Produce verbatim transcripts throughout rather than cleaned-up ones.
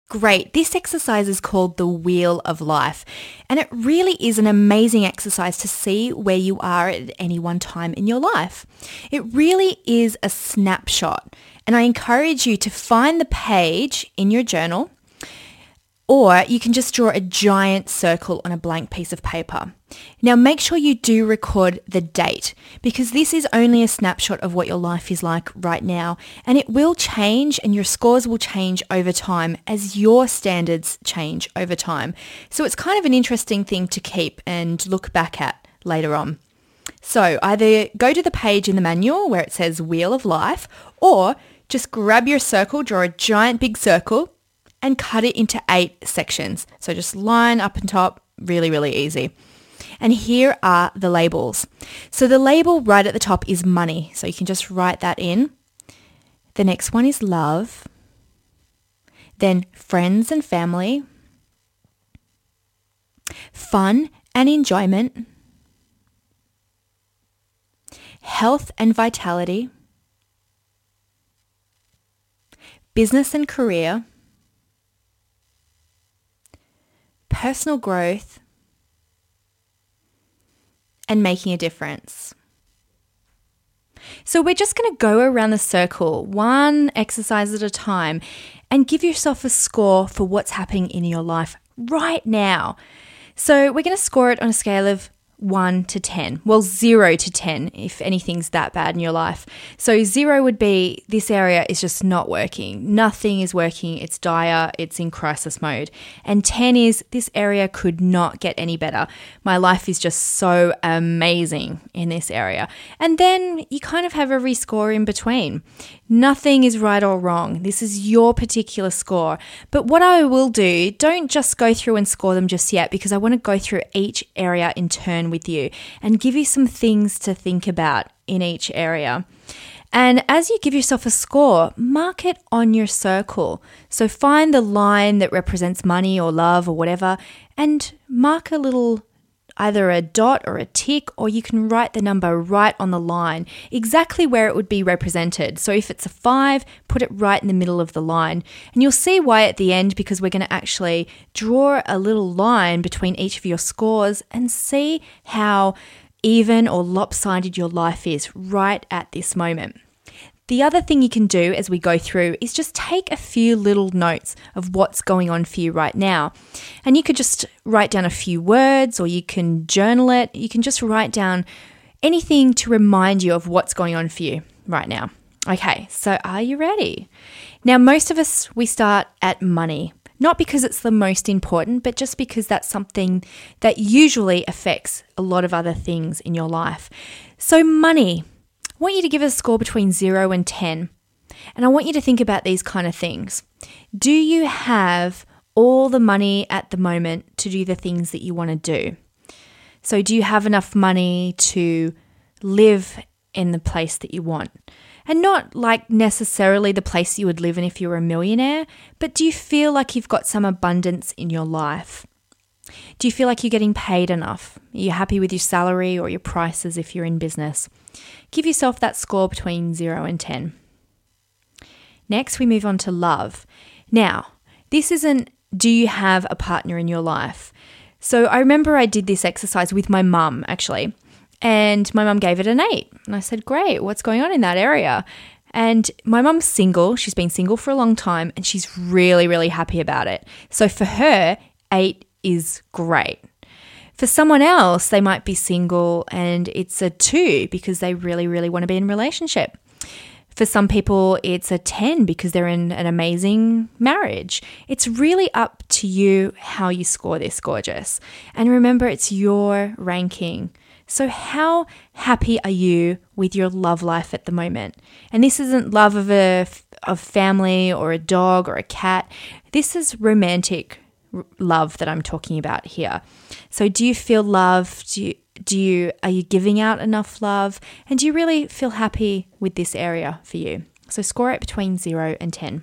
Great. This exercise is called the Wheel of Life, and it really is an amazing exercise to see where you are at any one time in your life. It really is a snapshot, and I encourage you to find the page in your journal, or you can just draw a giant circle on a blank piece of paper. Now make sure you do record the date, because this is only a snapshot of what your life is like right now, and it will change and your scores will change over time as your standards change over time. So it's kind of an interesting thing to keep and look back at later on. So either go to the page in the manual where it says Wheel of Life, or just grab your circle, draw a giant big circle, and cut it into eight sections. So just line up and top, really, really easy. And here are the labels. So the label right at the top is money. So you can just write that in. The next one is love. Then friends and family. Fun and enjoyment. Health and vitality. Business and career. Personal growth, and making a difference. So we're just going to go around the circle, one exercise at a time, and give yourself a score for what's happening in your life right now. So we're going to score it on a scale of one to ten. Well, zero to ten if anything's that bad in your life. So zero would be this area is just not working. Nothing is working. It's dire. It's in crisis mode. And ten is this area could not get any better. My life is just so amazing in this area. And then you kind of have every score in between. Nothing is right or wrong. This is your particular score. But what I will do, don't just go through and score them just yet, because I want to go through each area in turn with you and give you some things to think about in each area. And as you give yourself a score, mark it on your circle. So find the line that represents money or love or whatever, and mark a little, either a dot or a tick, or you can write the number right on the line, exactly where it would be represented. So if it's a five, put it right in the middle of the line. And you'll see why at the end, because we're going to actually draw a little line between each of your scores and see how even or lopsided your life is right at this moment. The other thing you can do as we go through is just take a few little notes of what's going on for you right now. And you could just write down a few words, or you can journal it. You can just write down anything to remind you of what's going on for you right now. Okay, so are you ready? Now, most of us, we start at money. Not because it's the most important, but just because that's something that usually affects a lot of other things in your life. So money. I want you to give a score between zero and ten. And I want you to think about these kind of things. Do you have all the money at the moment to do the things that you want to do? So do you have enough money to live in the place that you want? And not like necessarily the place you would live in if you were a millionaire, but do you feel like you've got some abundance in your life? Do you feel like you're getting paid enough? Are you happy with your salary or your prices if you're in business? Give yourself that score between zero and ten. Next, we move on to love. Now, this isn't do you have a partner in your life? So I remember I did this exercise with my mum actually, and my mum gave it an eight. And I said, great, what's going on in that area? And my mum's single. She's been single for a long time, and she's really, really happy about it. So for her, eight is great. For someone else, they might be single and it's a two because they really, really want to be in a relationship. For some people, it's a ten because they're in an amazing marriage. It's really up to you how you score this, gorgeous. And remember, it's your ranking. So how happy are you with your love life at the moment? And this isn't love of a of family or a dog or a cat. This is romantic love that I'm talking about here. So do you feel love? Do you, do you, are you giving out enough love? And do you really feel happy with this area for you? So score it between zero and ten.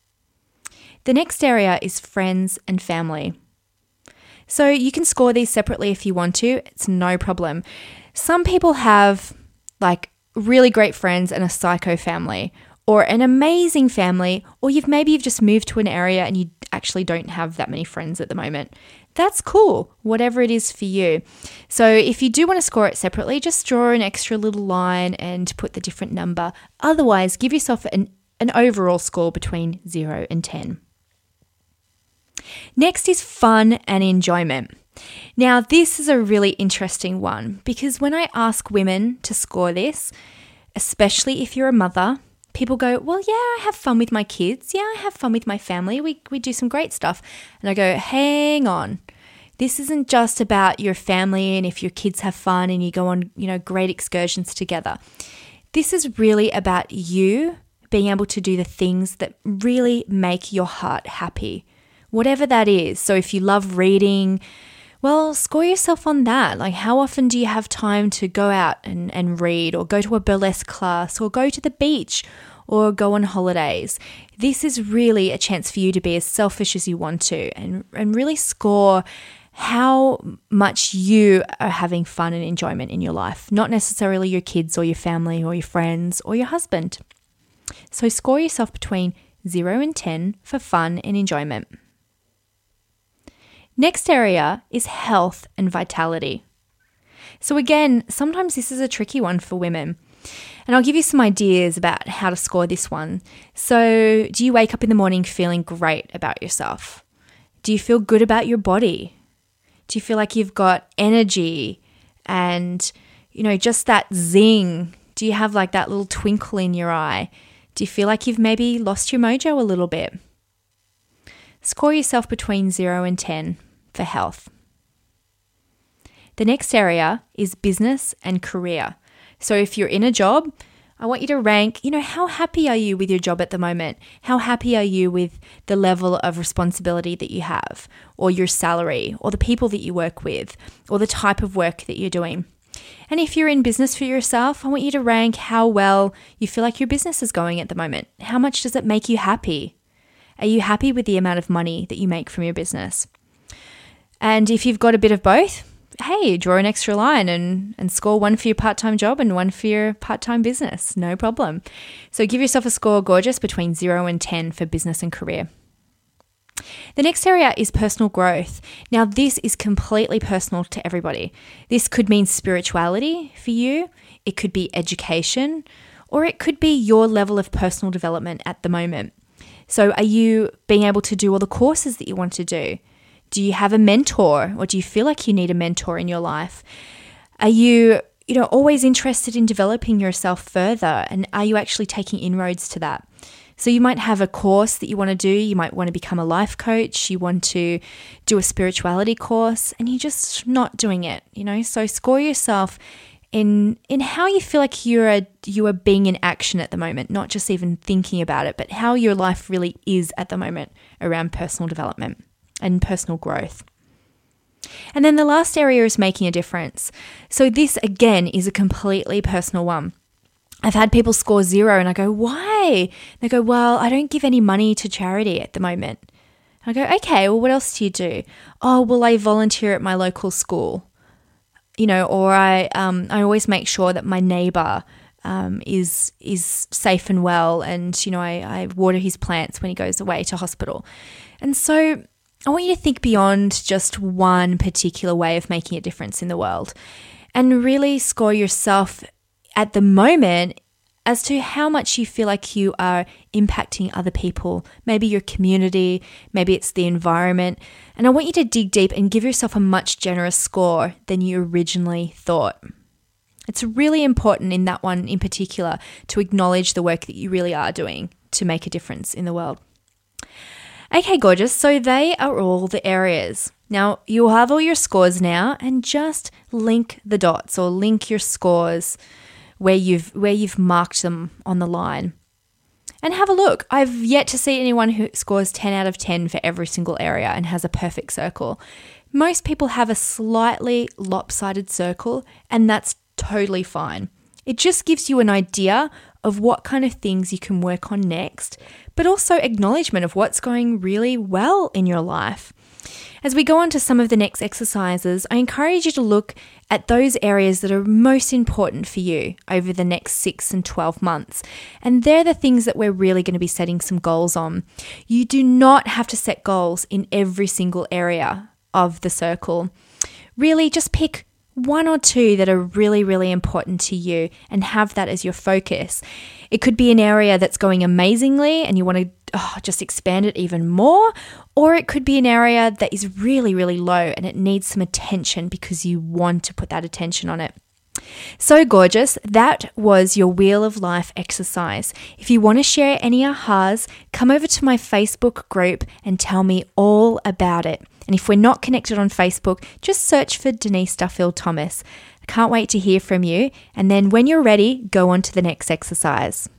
The next area is friends and family. So you can score these separately if you want to. It's no problem. Some people have like really great friends and a psycho family, or an amazing family, or you've maybe you've just moved to an area and you actually don't have that many friends at the moment. That's cool, whatever it is for you. So if you do want to score it separately, just draw an extra little line and put the different number. Otherwise, give yourself an, an overall score between zero and ten. Next is fun and enjoyment. Now, this is a really interesting one because when I ask women to score this, especially if you're a mother, people go, well, yeah, I have fun with my kids. Yeah, I have fun with my family. We we do some great stuff. And I go, hang on. This isn't just about your family and if your kids have fun and you go on, you know, great excursions together. This is really about you being able to do the things that really make your heart happy, whatever that is. So if you love reading, well, score yourself on that. Like, how often do you have time to go out and, and read, or go to a burlesque class, or go to the beach, or go on holidays? This is really a chance for you to be as selfish as you want to and, and really score how much you are having fun and enjoyment in your life, not necessarily your kids or your family or your friends or your husband. So score yourself between zero and ten for fun and enjoyment. Next area is health and vitality. So again, sometimes this is a tricky one for women. And I'll give you some ideas about how to score this one. So do you wake up in the morning feeling great about yourself? Do you feel good about your body? Do you feel like you've got energy and, you know, just that zing? Do you have like that little twinkle in your eye? Do you feel like you've maybe lost your mojo a little bit? Score yourself between zero and ten for health. The next area is business and career. So if you're in a job, I want you to rank, you know, how happy are you with your job at the moment? How happy are you with the level of responsibility that you have, or your salary, or the people that you work with, or the type of work that you're doing? And if you're in business for yourself, I want you to rank how well you feel like your business is going at the moment. How much does it make you happy? Are you happy with the amount of money that you make from your business? And if you've got a bit of both, hey, draw an extra line and, and score one for your part-time job and one for your part-time business. No problem. So give yourself a score, gorgeous, between zero and ten for business and career. The next area is personal growth. Now, this is completely personal to everybody. This could mean spirituality for you. It could be education, or it could be your level of personal development at the moment. So are you being able to do all the courses that you want to do? Do you have a mentor, or do you feel like you need a mentor in your life? Are you, you know, always interested in developing yourself further, and are you actually taking inroads to that? So you might have a course that you want to do. You might want to become a life coach. You want to do a spirituality course, and you're just not doing it, you know? So score yourself in in how you feel like you're a, you are being in action at the moment, not just even thinking about it, but how your life really is at the moment around personal development and personal growth. And then the last area is making a difference. So this, again, is a completely personal one. I've had people score zero and I go, why? They go, well, I don't give any money to charity at the moment. I go, okay, well, what else do you do? Oh, well, I volunteer at my local school, you know, or I um, I always make sure that my neighbour um, is is safe and well, and, you know, I, I water his plants when he goes away to hospital. And so I want you to think beyond just one particular way of making a difference in the world and really score yourself at the moment as to how much you feel like you are impacting other people, maybe your community, maybe it's the environment. And I want you to dig deep and give yourself a much generous score than you originally thought. It's really important in that one in particular to acknowledge the work that you really are doing to make a difference in the world. Okay, gorgeous. So they are all the areas. Now, you'll have all your scores now, and just link the dots or link your scores where you've where you've marked them on the line. And have a look. I've yet to see anyone who scores ten out of ten for every single area and has a perfect circle. Most people have a slightly lopsided circle, and that's totally fine. It just gives you an idea of what kind of things you can work on next, but also acknowledgement of what's going really well in your life. As we go on to some of the next exercises, I encourage you to look at those areas that are most important for you over the next six and twelve months. And they're the things that we're really going to be setting some goals on. You do not have to set goals in every single area of the circle. Really, just pick one or two that are really, really important to you and have that as your focus. It could be an area that's going amazingly and you want to oh, just expand it even more, or it could be an area that is really, really low and it needs some attention because you want to put that attention on it. So gorgeous. That was your Wheel of Life exercise. If you want to share any ahas, come over to my Facebook group and tell me all about it. And if we're not connected on Facebook, just search for Denise Duffield Thomas. I can't wait to hear from you. And then when you're ready, go on to the next exercise.